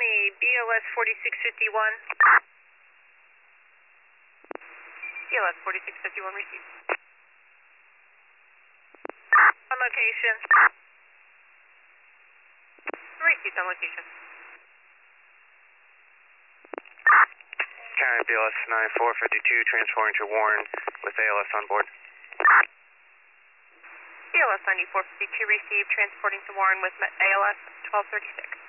County, BLS 4651. BLS 4651 received. On location. Received on location. County BLS 9452 transporting to Warren with ALS on board. BLS 9452 received, transporting to Warren with ALS 1236.